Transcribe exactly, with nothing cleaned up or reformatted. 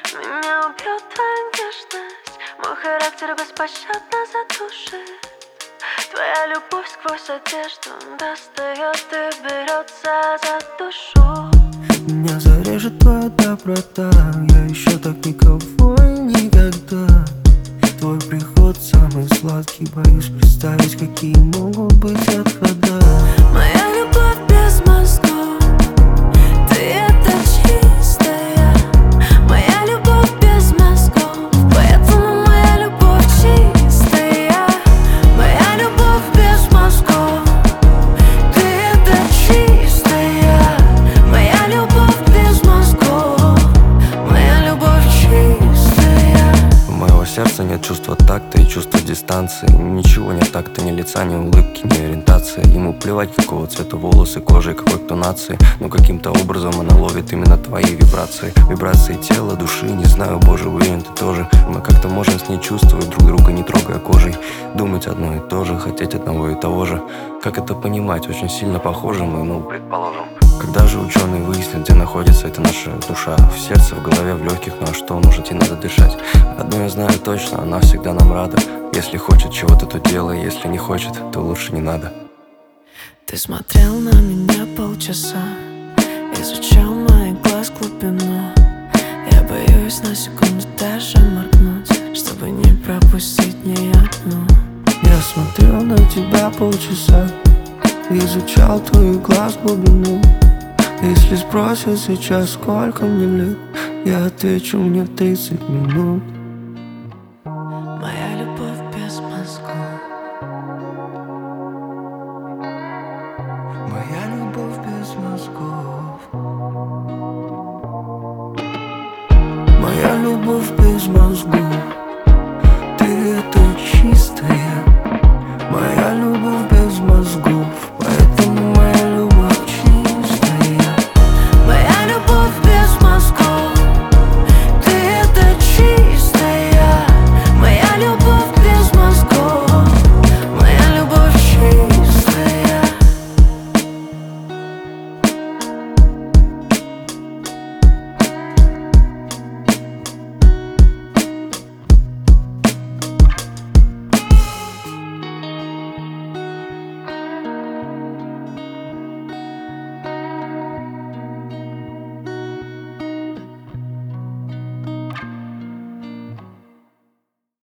Меня убьет твоя нежность, мой характер беспощадно задушит. Твоя любовь сквозь одежду достает и берется за душу. Меня зарежет твоя доброта, я еще так никого и никогда. Твой приход самый сладкий, боюсь представить, какие могут быть отхода. Моя любовь без мозгов, ты это чистая. Моя любовь без мозгов, поэтому моя любовь чистая. Моя любовь без мозгов, ты это чистая. Моя любовь без мозгов, моя любовь чистая. У моего сердца нет чувства такта и чувства дистанции. Ничего нет такта, ни лица, ни улыбки, ни ориентации. Ему плевать, какого цвета волосы, кожи, какой кто нации. Но каким-то образом она ловит именно твои вибрации. Вибрации тела, души, не знаю, боже, уверен, ты тоже. Мы как-то можем с ней чувствовать друг друга, не трогая кожей. Думать одно и то же, хотеть одного и того же. Как это понимать? Очень сильно похожи мы, ну, предположим. Когда же ученые выяснят, где находится эта наша душа? В сердце, в голове, в легких, ну а что, может, ей надо дышать? Одно я знаю точно, она всегда нам рада. Если хочет чего-то, то делай, если не хочет, то лучше не надо. Ты смотрел на меня полчаса, изучал мои глаз глубину. Я боюсь на секунду даже моргнуть, чтобы не пропустить ни одну. Я смотрел на тебя полчаса, изучал твой глаз глубину. Если спросят сейчас, сколько мне лет, я отвечу, мне тридцать минут. Моя любовь без мозгов, Моя любовь без мозгов, моя любовь без мозгов.